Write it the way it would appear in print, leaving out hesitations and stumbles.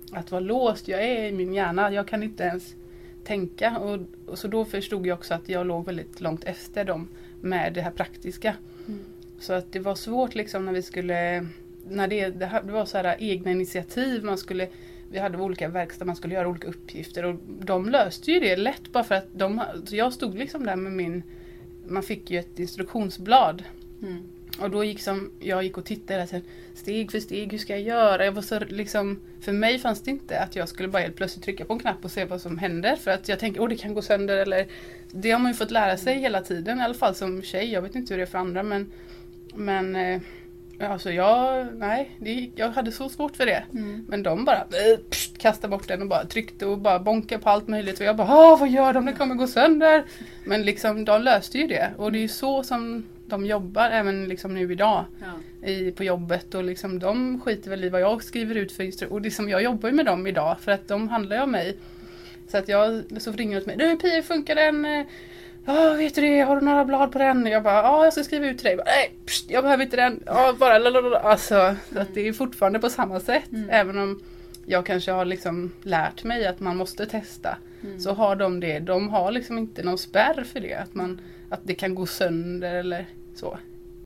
att vara låst jag är i min hjärna. Jag kan inte ens tänka. Och så då förstod jag också att jag låg väldigt långt efter dem med det här praktiska. Så att det var svårt liksom när vi skulle, när det var så här egna initiativ, vi hade olika verkstäder, man skulle göra olika uppgifter och de löste ju det lätt bara för att jag stod liksom där med man fick ju ett instruktionsblad. Och då jag gick och tittade hela tiden, steg för steg, hur ska jag göra? Jag var så liksom, för mig fanns det inte att jag skulle bara helt plötsligt trycka på en knapp och se vad som händer. För att jag tänkte, det kan gå sönder eller, det har man ju fått lära sig hela tiden, i alla fall som tjej. Jag vet inte hur det är för andra, men alltså jag hade så svårt för det. Men de bara kastade bort den och bara tryckte och bara bonkade på allt möjligt. Och jag bara, vad gör de? Det kommer gå sönder. Men liksom, de löste ju det. Och det är ju så som de jobbar även liksom nu idag på jobbet. Och liksom, de skiter väl i vad jag skriver ut för instruktioner. Och liksom, jag jobbar ju med dem idag för att de handlar ju om mig. Så att så ringer de till mig. Du Pia, funkar den? Ja, vet du det? Har du några blad på den? Jag bara, jag ska skriva ut till dig. Nej, jag behöver inte den. Bara lalalala. Alltså, så att det är fortfarande på samma sätt. Även om jag kanske har liksom lärt mig att man måste testa. Så har de det. De har liksom inte någon spärr för det. Att det kan gå sönder eller så.